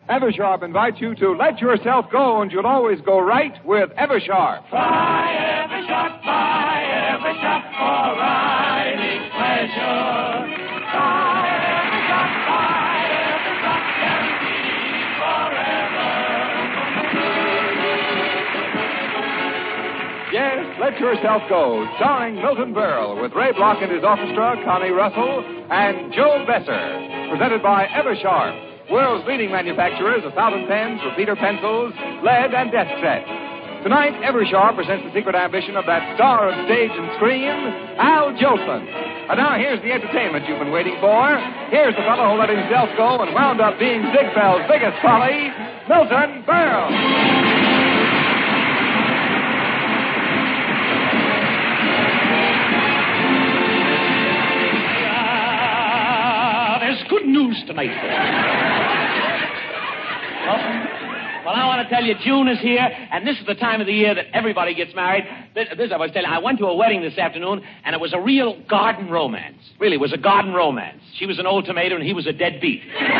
Eversharp invites you to let yourself go, and you'll always go right with Eversharp. Buy Eversharp for riding pleasure. Buy Eversharp, guaranteed forever. Yes, Let Yourself Go, starring Milton Berle, with Ray Bloch and his orchestra, Connie Russell, and Joe Besser. Presented by Eversharp, world's leading manufacturers of fountain pens, repeater pencils, lead, and desk sets. Tonight, Eversharp presents the secret ambition of that star of stage and screen, Al Jolson. And now here's the entertainment you've been waiting for. Here's the fellow who let himself go and wound up being Ziegfeld's biggest folly, Milton Berle. Good news tonight. Well, I want to tell you, June is here, and this is the time of the year that everybody gets married. This I was telling you, I went to a wedding this afternoon, and it was a real garden romance. Really, it was a garden romance. She was an old tomato, and he was a dead beet.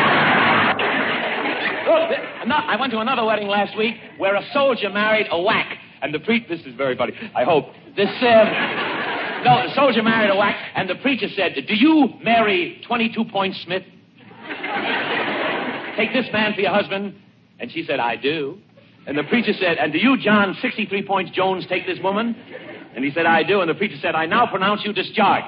I went to another wedding last week where a soldier married a whack, and the priest... This is very funny, I hope. No, the soldier married a whack, and the preacher said, "Do you, Mary 22-Point Smith, take this man for your husband?" And she said, "I do." And the preacher said, "And do you, John 63 Points Jones, take this woman?" And he said, "I do." And the preacher said, "I now pronounce you discharged."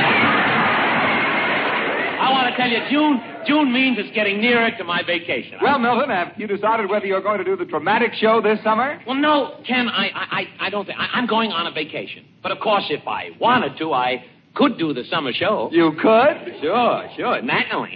I want to tell you, June means it's getting nearer to my vacation. Well, Milton, have you decided whether you're going to do the dramatic show this summer? Well, no, Ken, I don't think. I'm going on a vacation. But, of course, if I wanted to, I could do the summer show. You could? Sure. Naturally.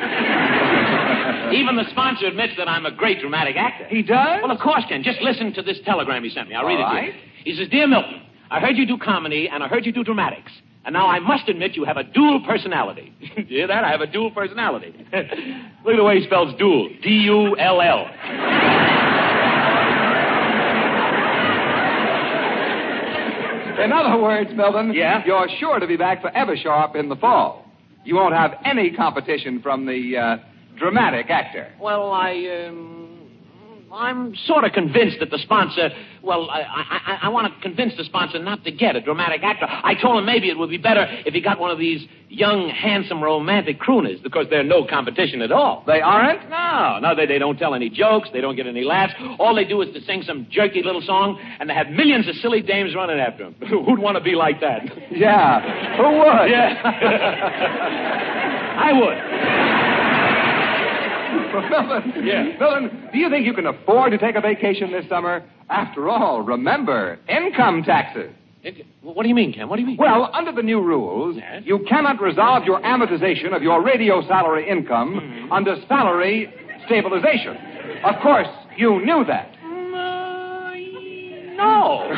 Even the sponsor admits that I'm a great dramatic actor. He does? Well, of course, Ken. Just listen to this telegram he sent me. I'll read it to you. Right. He says, "Dear Milton, I heard you do comedy, and I heard you do dramatics. And now I must admit you have a dual personality." You hear that? I have a dual personality. Look at the way he spells dual. D-U-L-L. In other words, Milton, Yeah? You're sure to be back for Eversharp in the fall. You won't have any competition from the dramatic actor. Well, I'm sort of convinced that the sponsor... Well, I want to convince the sponsor not to get a dramatic actor. I told him maybe it would be better if he got one of these young, handsome, romantic crooners, because they're no competition at all. They aren't? No, they don't tell any jokes. They don't get any laughs. All they do is to sing some jerky little song, and they have millions of silly dames running after them. Who'd want to be like that? Yeah. Who would? Yeah. I would. Milton, Yeah. Milton, do you think you can afford to take a vacation this summer? After all, remember, income taxes. What do you mean, Ken? What do you mean? Well, under the new rules, Yes? you cannot resolve your amortization of your radio salary income under salary stabilization. Of course, you knew that. No.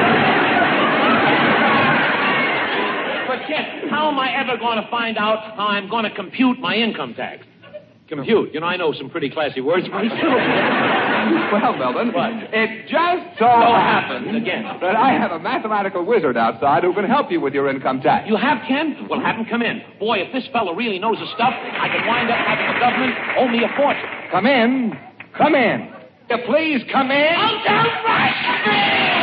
But, Ken, how am I ever going to find out how I'm going to compute my income tax? Compute. You know, I know some pretty classy words myself. Well, Melvin, What? it just so happens again that I have a mathematical wizard outside who can help you with your income tax. You have, Ken? Well, have him come in. Boy, if this fellow really knows his stuff, I could wind up having the government owe me a fortune. Come in. Come in. Please come in. Oh, don't rush me!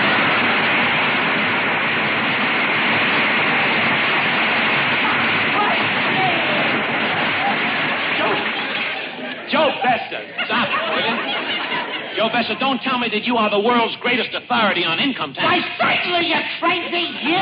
Joe Besser, stop it, will you? Joe Besser, don't tell me that you are the world's greatest authority on income tax. Why, certainly, you crazy you!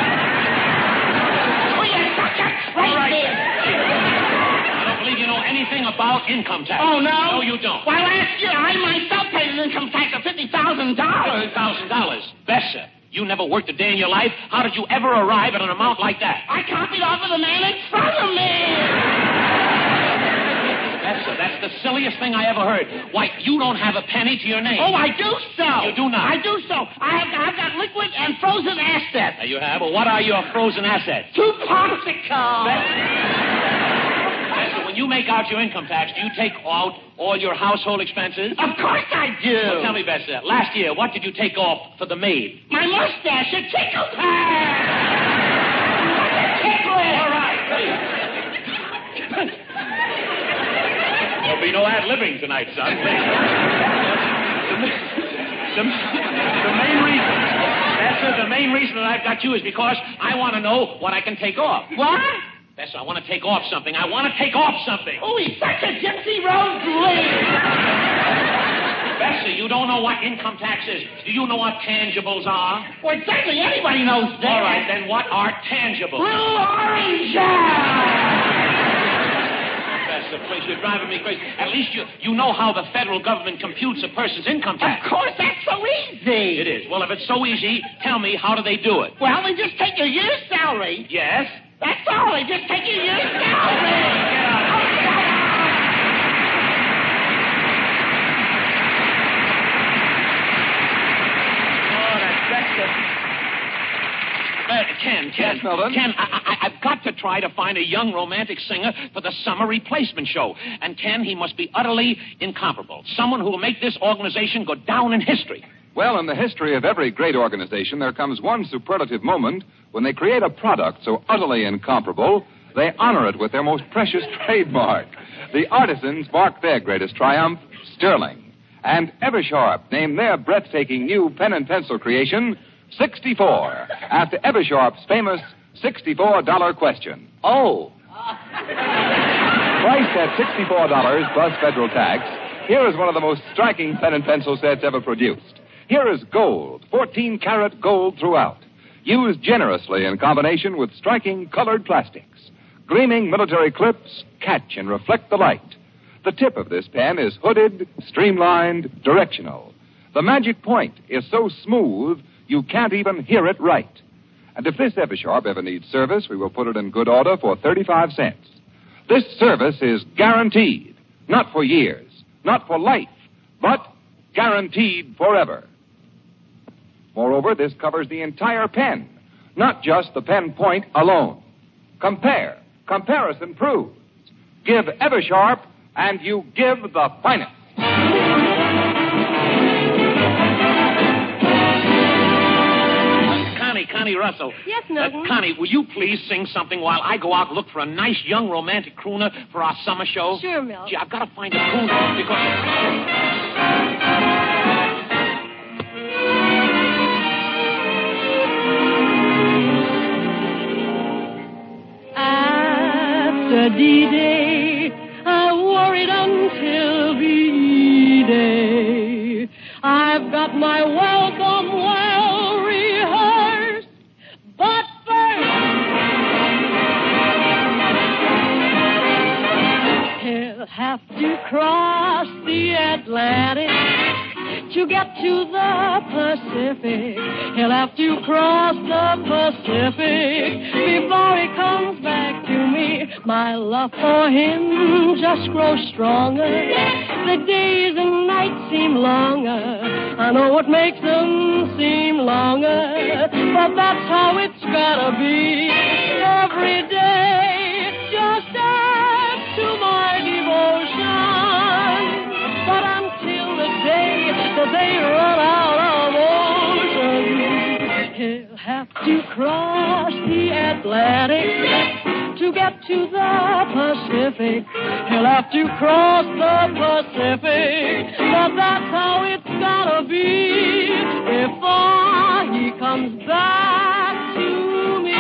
Oh, you're such a crazy... All right. I don't believe you know anything about income tax. Oh, no? No, you don't. Why, last year, I myself paid an income tax of $50,000. $50,000. Besser, you never worked a day in your life. How did you ever arrive at an amount like that? I copied off of the man in front of me. Besser, that's the silliest thing I ever heard. Why, you don't have a penny to your name. Oh, I do so. You do not. I do so. I've got liquid and frozen assets. There you have. Well, what are your frozen assets? 2 popsicles. Besser, when you make out your income tax, do you take out all your household expenses? Of course I do. Well, tell me, Besser, last year, what did you take off for the maid? My mustache, it tickles her. Tickle it. All right. be no ad-libbing tonight, son. The main reason that I've got you is because I want to know what I can take off. What? Besser, I want to take off something. Oh, he's such a Gypsy Rose Lee. Besser, you don't know what income tax is. Do you know what tangibles are? Well, certainly anybody knows that. All right, then what are tangibles? Blue orange. Besser, please, you're driving me crazy. At least you know how the federal government computes a person's income tax. Of course, that's so easy. It is. Well, if it's so easy, tell me, how do they do it? Well, they just take your year's salary. Yes? That's all. They just take your year's salary. Ken. Yes, Milton? Ken, I've got to try to find a young romantic singer for the summer replacement show. And Ken, he must be utterly incomparable. Someone who will make this organization go down in history. Well, in the history of every great organization, there comes one superlative moment when they create a product so utterly incomparable, they honor it with their most precious trademark. The artisans mark their greatest triumph, Sterling. And Eversharp named their breathtaking new pen and pencil creation 64, after Eversharp's famous $64 question. Oh. Priced at $64 plus federal tax, here is one of the most striking pen and pencil sets ever produced. Here is gold, 14-karat gold throughout, used generously in combination with striking colored plastics. Gleaming military clips catch and reflect the light. The tip of this pen is hooded, streamlined, directional. The magic point is so smooth, you can't even hear it right. And if this Eversharp ever needs service, we will put it in good order for 35 cents. This service is guaranteed, not for years, not for life, but guaranteed forever. Moreover, this covers the entire pen, not just the pen point alone. Compare. Comparison proves. Give Eversharp, and you give the finest. Connie Russell. Yes, Milton? Connie, will you please sing something while I go out and look for a nice young romantic crooner for our summer show? Sure, Milt. Gee, I've got to find a crooner because... After D-Day, I worried until V-Day. I've got my welcome well rehearsed, but first he'll have to cross the Atlantic to get to the Pacific. He'll have to cross the Pacific before he comes back to me. My love for him just grows stronger. The days and nights seem longer. I know what makes them seem longer, but that's how it's gotta be. Every day just adds to my devotion. But until the day that they run out of ocean, he'll have to cross the Atlantic to get to the Pacific. He'll have to cross the Pacific, but that's how it's gotta be before he comes back to me.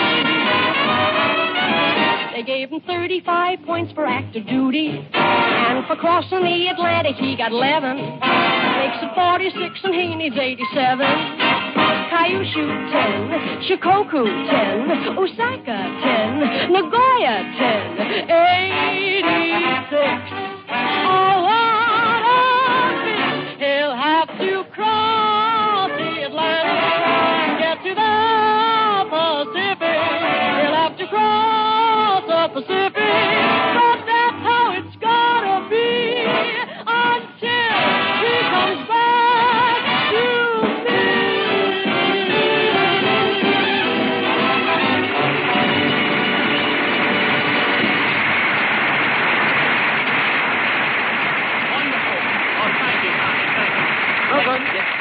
They gave him 35 points for active duty, and for crossing the Atlantic he got 11. Makes it 46 and he needs 87. Kyushu 10, Shikoku 10, Osaka 10, Nagoya 10, 86. Oh, what a fish. He'll have to cross the Atlantic and get to the Pacific. He'll have to cross the Pacific, but that's how it's gotta be until he comes back to me.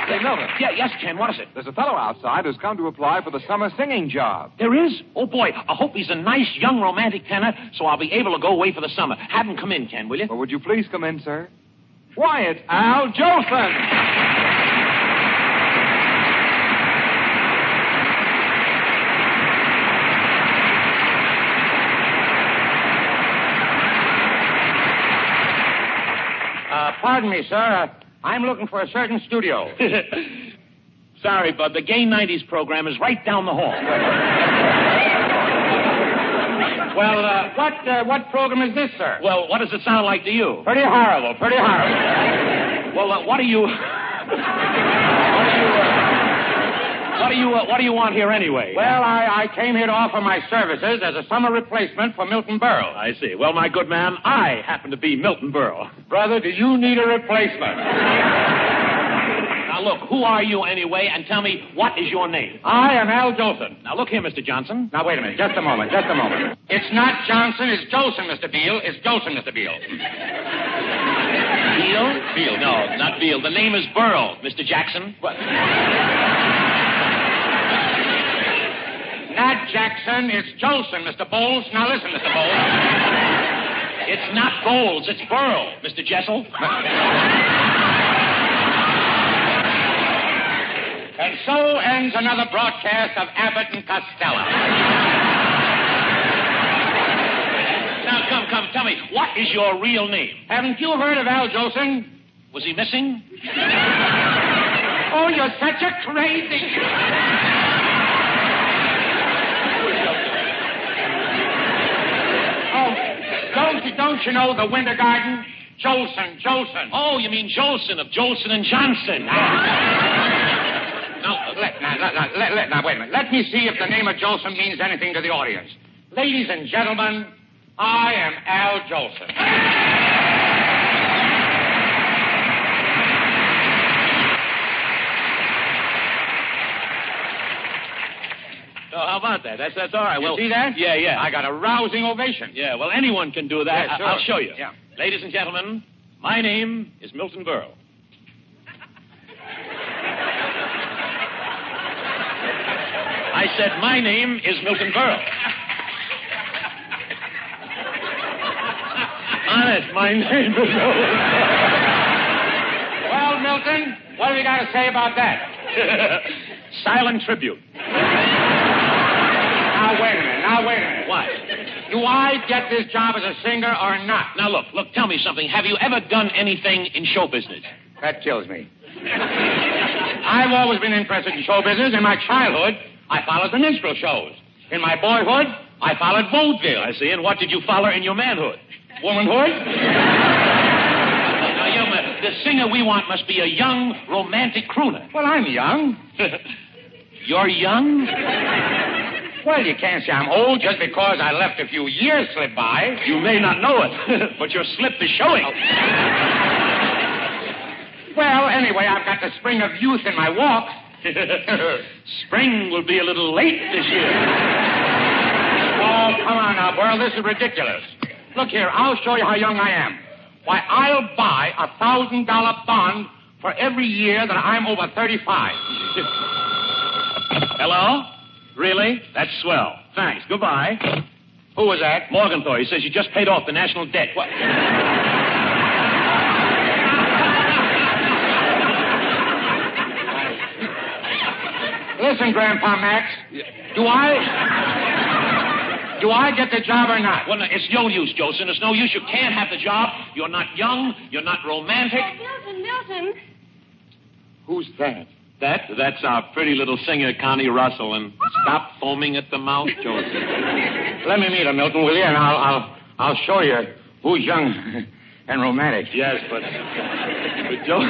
Hey, Milton. Yeah, yes, Ken, what is it? There's a fellow outside who's come to apply for the summer singing job. There is? Oh, boy, I hope he's a nice, young, romantic tenor, so I'll be able to go away for the summer. Have him come in, Ken, will you? Well, would you please come in, sir? Why, it's Al Jolson. Pardon me, sir. I'm looking for a certain studio. Sorry, Bud. The Gay 90s program is right down the hall. Well, what program is this, sir? Well, what does it sound like to you? Pretty horrible, pretty horrible. Well, what do you... What do you want here anyway? Well, I came here to offer my services as a summer replacement for Milton Berle. I see. Well, my good man, I happen to be Milton Berle. Brother, do you need a replacement? Now, look, who are you anyway, and tell me, what is your name? I am Al Jolson. Now, look here, Mr. Johnson. Now, wait a minute. Just a moment. It's not Johnson, it's Jolson, Mr. Beale. It's Jolson, Mr. Beale. Beale? Beale, no, not Beale. The name is Berle, Mr. Jackson. What? Not Jackson, it's Jolson, Mr. Bowles. Now, listen, Mr. Bowles. It's not Bowles, it's Berle, Mr. Jessel. And so ends another broadcast of Abbott and Costello. Now, come, tell me, what is your real name? Haven't you heard of Al Jolson? Was he missing? Oh, you're such a crazy... Don't you know the Winter Garden? Jolson. Oh, you mean Jolson of Jolson and Johnson. Now, wait a minute. Let me see if the name of Jolson means anything to the audience. Ladies and gentlemen, I am Al Jolson. Oh, how about that? That's all right. You see that? Yeah. I got a rousing ovation. Yeah, well, anyone can do that. Yeah, sure. I'll show you. Yeah. Ladies and gentlemen, my name is Milton Berle. I said my name is Milton Berle. Honest, my name is Milton. Well, Milton, what have you got to say about that? Silent tribute. Now, wait a minute. What? Do I get this job as a singer or not? Now, look, tell me something. Have you ever done anything in show business? That kills me. I've always been interested in show business. In my childhood, I followed the minstrel shows. In my boyhood, I followed vaudeville. I see. And what did you follow in your manhood? Womanhood? Now, young man, the singer we want must be a young, romantic crooner. Well, I'm young. You're young? Well, you can't say I'm old just because I left a few years slip by. You may not know it, but your slip is showing. Well, anyway, I've got the spring of youth in my walk. Spring will be a little late this year. Oh, come on now, Burl. This is ridiculous. Look here, I'll show you how young I am. Why, I'll buy a $1,000 bond for every year that I'm over 35. Hello? Really? That's swell. Thanks. Goodbye. Who was that? Morgenthau. He says you just paid off the national debt. What? Listen, Grandpa Max. Do I get the job or not? Well, no, it's no use, Jolson. It's no use. You can't have the job. You're not young. You're not romantic. Milton. Who's that? That's our pretty little singer, Connie Russell. And stop foaming at the mouth, Jolson. Let me meet her, Milton, will you? And I'll show you who's young and romantic. Yes, but Jolson...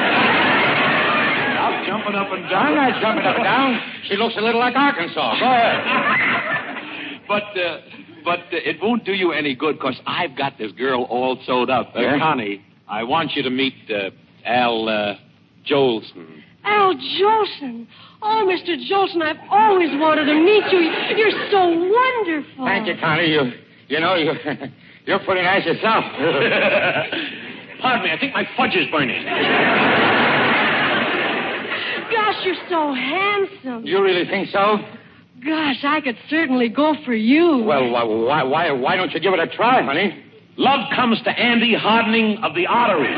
Stop jumping up and down. I'm not jumping up and down. She looks a little like Arkansas. Go ahead. But it won't do you any good, because I've got this girl all sewed up. Yeah? Connie, I want you to meet Al Jolson. Al Jolson. Oh, Mr. Jolson, I've always wanted to meet you. You're so wonderful. Thank you, Connie. You're pretty nice yourself. Pardon me, I think my fudge is burning. gosh, you're so handsome. You really think so? Gosh, I could certainly go for you. Well, why don't you give it a try, honey? Love comes to Andy hardening of the arteries.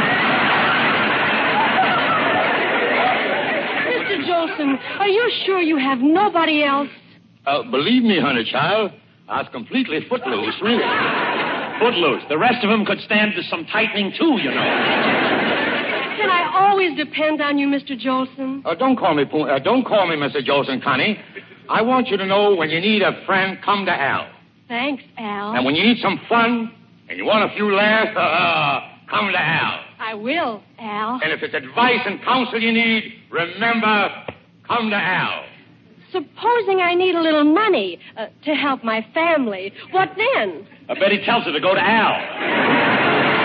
Mr. Jolson, are you sure you have nobody else? Believe me, honey child, I was completely footloose, really. Footloose. The rest of them could stand to some tightening, too, you know. Can I always depend on you, Mr. Jolson? Don't call me Mr. Jolson, Connie. I want you to know when you need a friend, come to Al. Thanks, Al. And when you need some fun and you want a few laughs, come to Al. I will, Al. And if it's advice and counsel you need, remember, come to Al. Supposing I need a little money to help my family, what then? I bet he tells her to go to Al.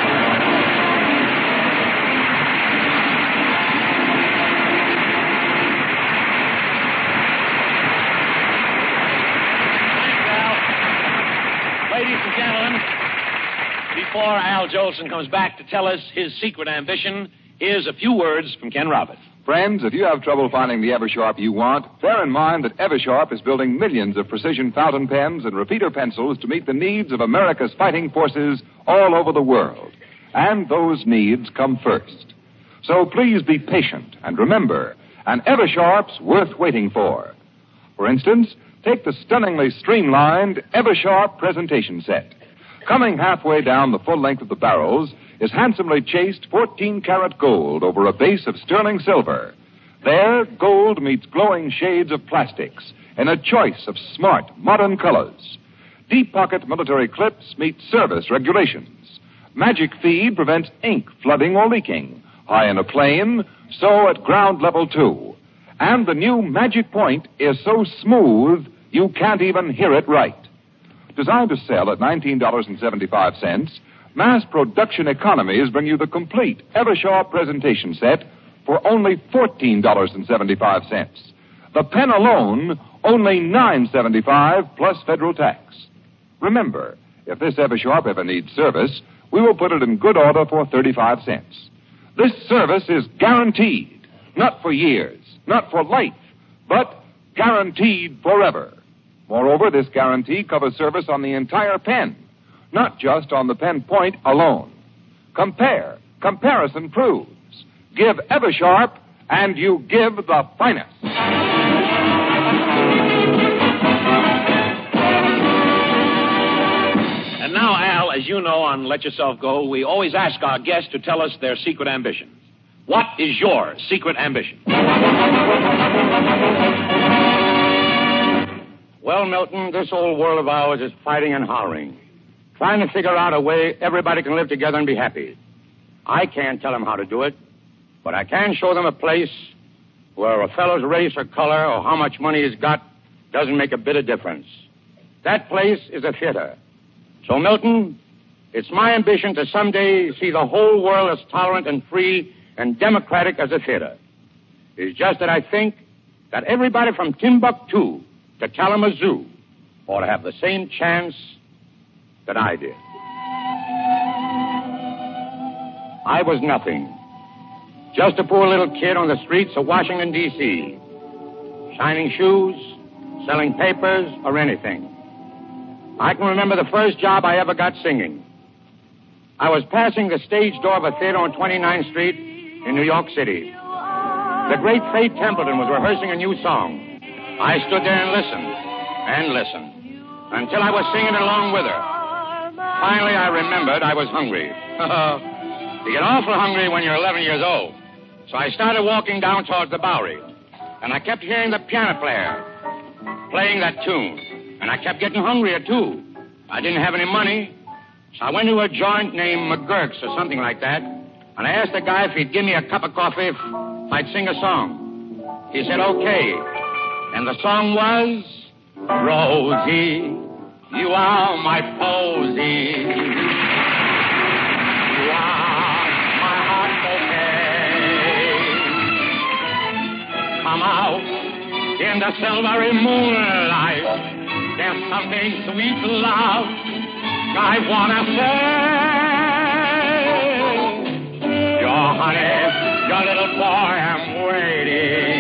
Ladies and gentlemen, before Al Jolson comes back to tell us his secret ambition, here's a few words from Ken Roberts. Friends, if you have trouble finding the Eversharp you want, bear in mind that Eversharp is building millions of precision fountain pens and repeater pencils to meet the needs of America's fighting forces all over the world. And those needs come first. So please be patient and remember, an Eversharp's worth waiting for. For instance, take the stunningly streamlined Eversharp presentation set. Coming halfway down the full length of the barrels is handsomely chased 14-karat gold over a base of sterling silver. There, gold meets glowing shades of plastics in a choice of smart, modern colors. Deep-pocket military clips meet service regulations. Magic feed prevents ink flooding or leaking. High in a plane, so at ground level, too. And the new Magic Point is so smooth, you can't even hear it right. Designed to sell at $19.75, mass production economies bring you the complete Eversharp presentation set for only $14.75. The pen alone, only $9.75 plus federal tax. Remember, if this Eversharp ever needs service, we will put it in good order for 35 cents. This service is guaranteed, not for years, not for life, but guaranteed forever. Moreover, this guarantee covers service on the entire pen, not just on the pen point alone. Compare. Comparison proves. Give Eversharp, and you give the finest. And now, Al, as you know on Let Yourself Go, we always ask our guests to tell us their secret ambition. What is your secret ambition? Well, Milton, this old world of ours is fighting and hollering, trying to figure out a way everybody can live together and be happy. I can't tell them how to do it, but I can show them a place where a fellow's race or color or how much money he's got doesn't make a bit of difference. That place is a theater. So, Milton, it's my ambition to someday see the whole world as tolerant and free and democratic as a theater. It's just that I think that everybody from Timbuktu to Kalamazoo ought to have the same chance that I did. I was nothing. Just a poor little kid on the streets of Washington, D.C., shining shoes, selling papers, or anything. I can remember the first job I ever got singing. I was passing the stage door of a theater on 29th Street in New York City. The great Faye Templeton was rehearsing a new song. I stood there and listened, until I was singing along with her. Finally, I remembered I was hungry. You get awful hungry when you're 11 years old. So I started walking down towards the Bowery, and I kept hearing the piano player playing that tune, and I kept getting hungrier, too. I didn't have any money, so I went to a joint named McGurk's or something like that, and I asked the guy if he'd give me a cup of coffee if I'd sing a song. He said, okay. And the song was, Rosie, you are my posy. You are my heart bouquet. Come out in the silvery moonlight. There's something sweet to love I wanna say. Your honey, your little boy, I'm waiting.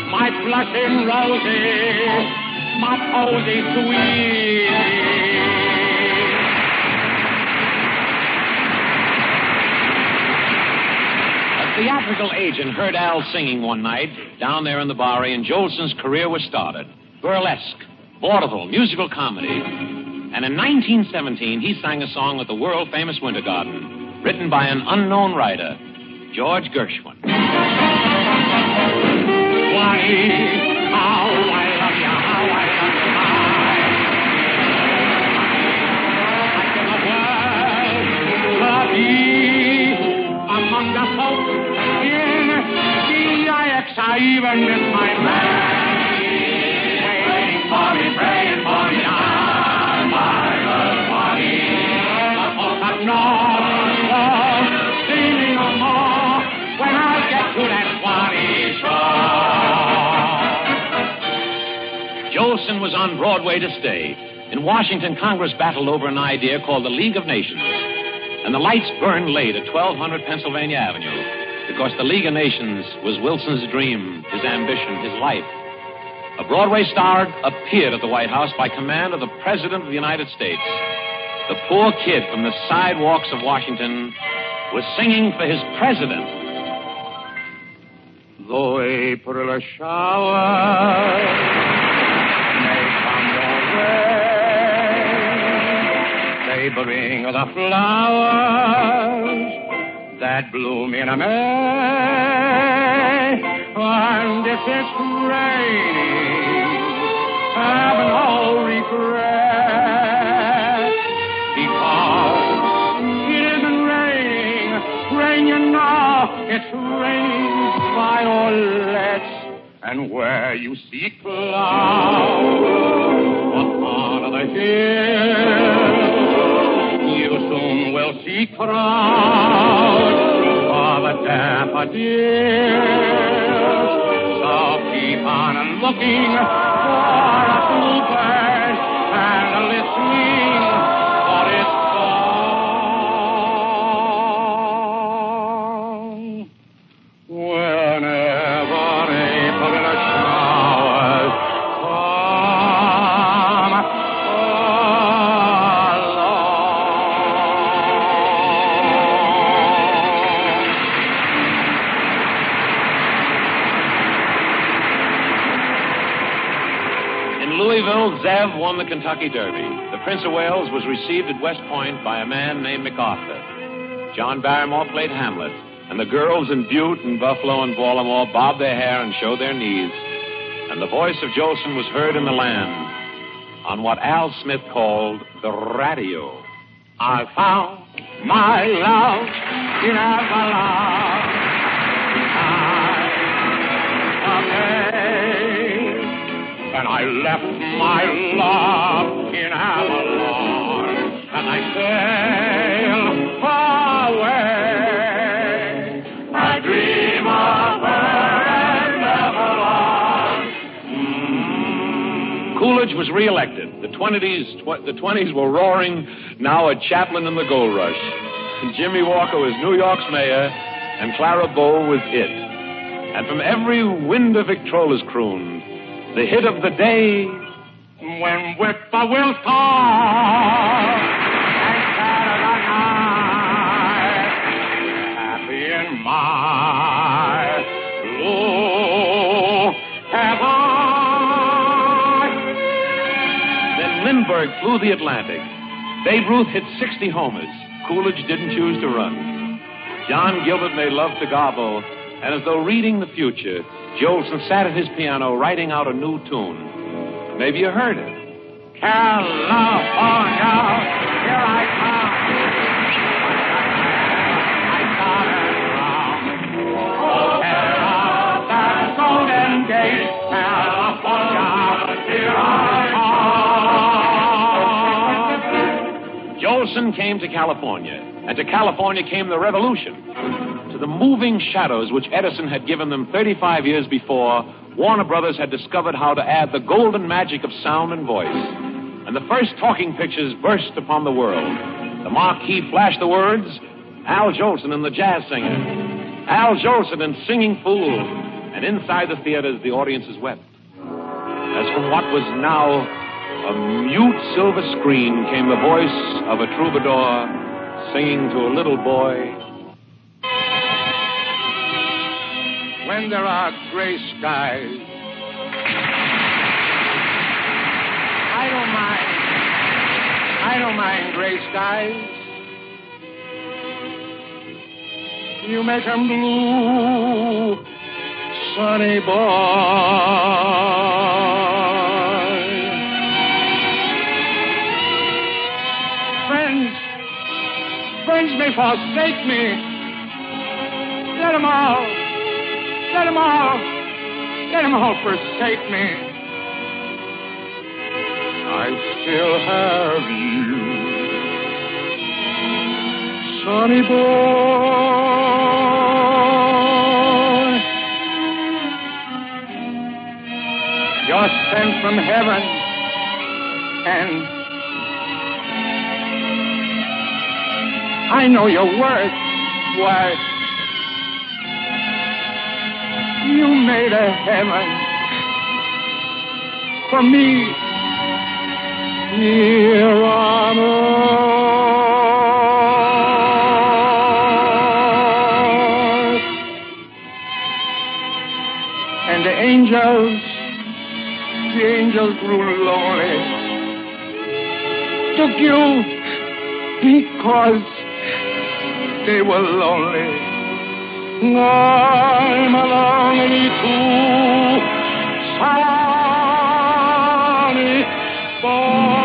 my blushing rosy, my posy sweet. A theatrical agent heard Al singing one night down there in the Bowery, and Jolson's career was started. Burlesque, vaudeville, musical comedy. And in 1917, he sang a song at the world-famous Winter Garden, written by an unknown writer, George Gershwin. How I love you, how I love you, I can among the folk in D-I-X, I even miss my man. Waiting for me, praying for me, I'm my little body. The folk have no see me no more when I get to that Swanee shore. Jolson was on Broadway to stay. In Washington, Congress battled over an idea called the League of Nations. And the lights burned late at 1200 Pennsylvania Avenue because the League of Nations was Wilson's dream, his ambition, his life. A Broadway star appeared at the White House by command of the President of the United States. The poor kid from the sidewalks of Washington was singing for his president. Though April shower may come your way, they bring the flowers that bloom in May. And if it's raining, have no regret, because it isn't raining. Rain, you know, it's raining violets. And where you see clouds upon the hill, you soon will see crowds of daffodils. So keep on looking for a bluebird and listening for its song. Whenever April showers come Zev won the Kentucky Derby. The Prince of Wales was received at West Point by a man named MacArthur. John Barrymore played Hamlet, and the girls in Butte and Buffalo and Baltimore bobbed their hair and showed their knees. And the voice of Jolson was heard in the land on what Al Smith called the radio. I found my love in Avalon. And I left my love in Avalon, and I sailed away. I dream of her and Avalon. Coolidge was reelected. The 20s were roaring now at Chaplin and the Gold Rush. And Jimmy Walker was New York's mayor, and Clara Bow was it. And from every window Victrola's crooned, the hit of the day, when whippoorwills call, and Saturday night, happy in my blue heaven. Then Lindbergh flew the Atlantic. Babe Ruth hit 60 homers. Coolidge didn't choose to run. John Gilbert made love to Garbo, and as though reading the future, Jolson sat at his piano writing out a new tune. Maybe you heard it. California, here I come. I started from that Golden Gate, California, here I come. Jolson came to California, and to California came the revolution. To the moving shadows which Edison had given them 35 years before, Warner Brothers had discovered how to add the golden magic of sound and voice. And the first talking pictures burst upon the world. The marquee flashed the words, Al Jolson and the Jazz Singer, Al Jolson and Singing Fool, And inside the theaters, the audiences wept. As from what was now a mute silver screen came the voice of a troubadour singing to a little boy. When there are gray skies, I don't mind gray skies. You make 'em blue, sunny boy. Friends may forsake me. Let 'em all forsake me. I still have you, sunny boy. You're sent from heaven, and I know your worth. Why, you made a heaven for me here on earth. And the angels grew lonely. Took you because they were lonely. I'm lonely too, sunny boy.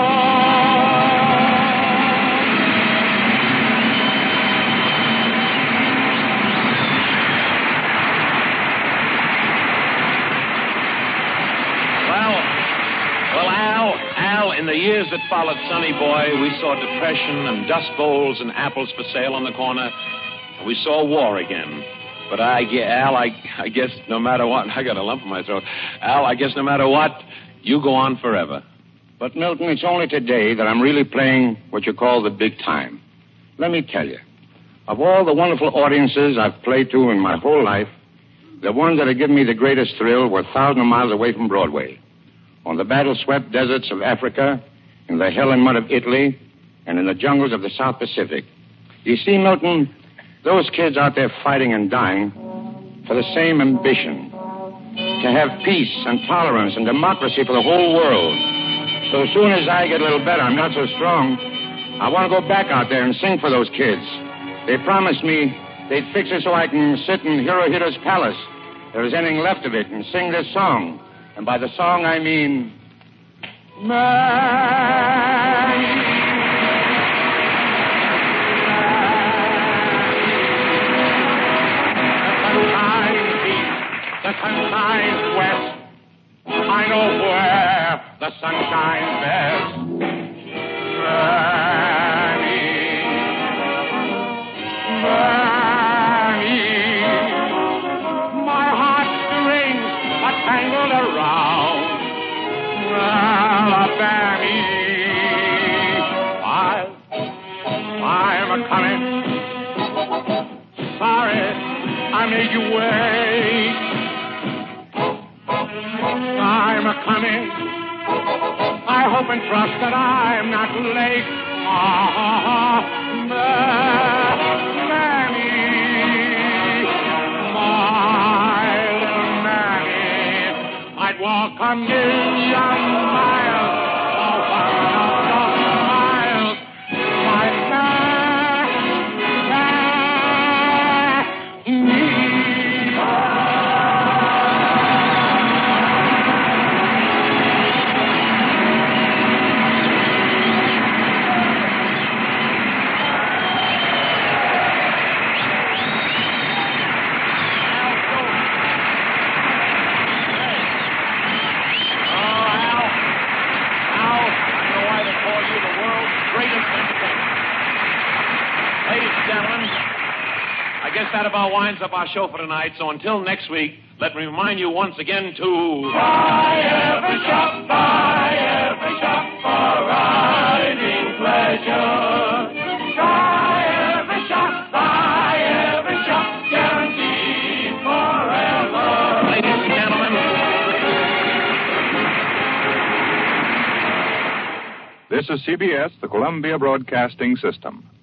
Well, Al, in the years that followed Sonny Boy, we saw depression and dust bowls and apples for sale on the corner. And we saw war again. But Al, I guess no matter what, I got a lump in my throat. Al, I guess no matter what, you go on forever. But, Milton, it's only today that I'm really playing what you call the big time. Let me tell you, of all the wonderful audiences I've played to in my whole life, the ones that have given me the greatest thrill were thousands of miles away from Broadway. On the battle-swept deserts of Africa, in the hell and mud of Italy, and in the jungles of the South Pacific. You see, Milton, those kids out there fighting and dying for the same ambition, to have peace and tolerance and democracy for the whole world. So as soon as I get a little better, I'm not so strong, I want to go back out there and sing for those kids. They promised me they'd fix it so I can sit in Hirohito's palace, if there was anything left of it, and sing this song. And by the song, I mean... The sun shines west. I know where the sun shines best. Bernie, my heartstrings are tangled around. Bernie, I'm a-coming. Sorry I made you wait. I'm a-coming. I hope and trust that I'm not late. Mammy, my little Mammy, I'd walk a million miles, miles, my that about winds up our show for tonight. So until next week, let me remind you once again to... Buy every shop for riding pleasure. Buy every shop, guaranteed forever. This is CBS, the Columbia Broadcasting System.